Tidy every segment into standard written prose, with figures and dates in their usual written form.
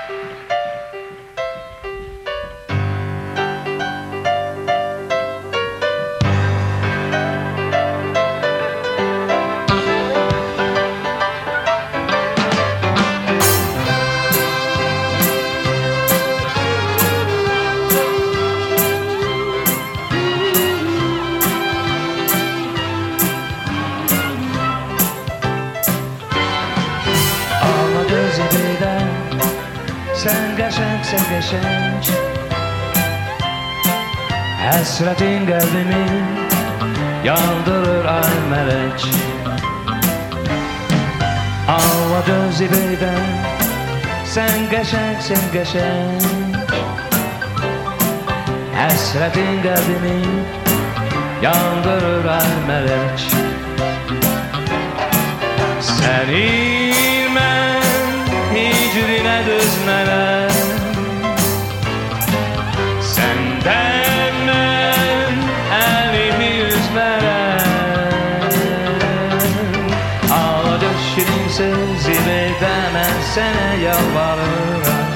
Sen geçenk, sen geçenk. Hasretin kalbimi yandırır ay melek. Ağladı zibeyden. Sen geçenk, sen geçenk. Hasretin kalbimi yandırır ay melek. Seni hicrine düzmeler, senden ben elimi üzmeler. Ağladı şirin sözü ben sana yalvarırım.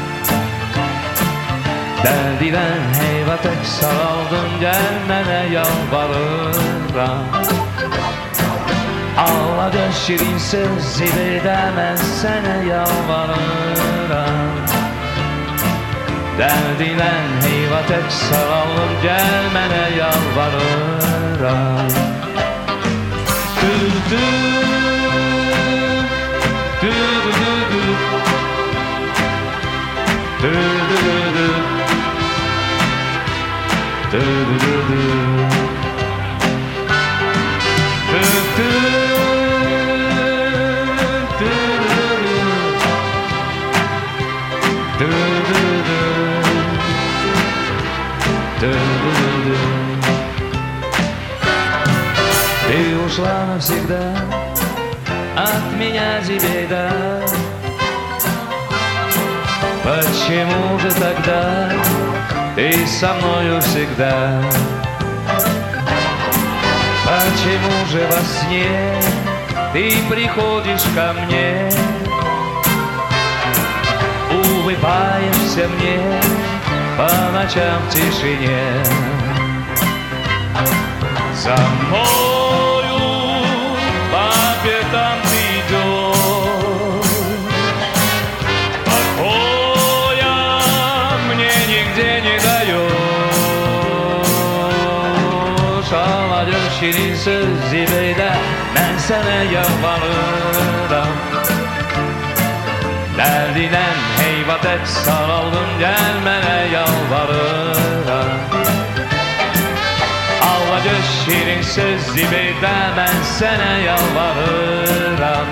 Derdilen heyvatek saraldım, gelmene yalvarırım. Ağladı şirin söz ben sana yalvarırım. Derdilen heyvatek saralım, gelmene yalvarırım. Du du du du du du du du du du du. Ты ушла навсегда от меня, Зибейда. Почему же тогда ты со мною всегда? Почему же во сне ты приходишь ко мне? Улыбаешься мне по ночам в тишине. За мною по пятам ты идешь, покоя мне нигде не даешь. Ağladım şirin söz zibeyde, ben sana yalvarırım. Derdilen heyvat et saraldım, gelmene yalvarırım. Ağladı şirin söz zibeyde, ben sana yalvarırım.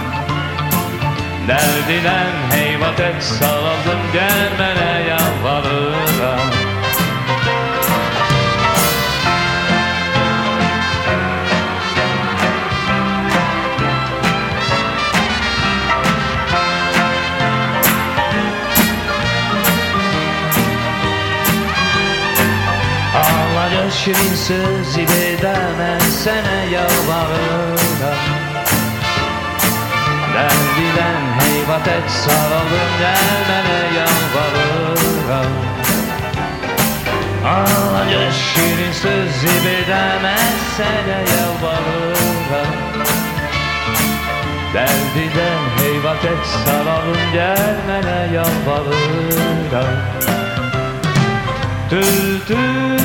Derdilen heyvat et saraldım, gelmene yalvarırım. Şirin söz ben sana yalvarırım. Derdilen heyvat et saralım, gelmene yalvarırım. Ağladı şirin söz ben sana yalvarırım. Derdilen heyvat et saralım, gelmene yalvarırım. Tü tü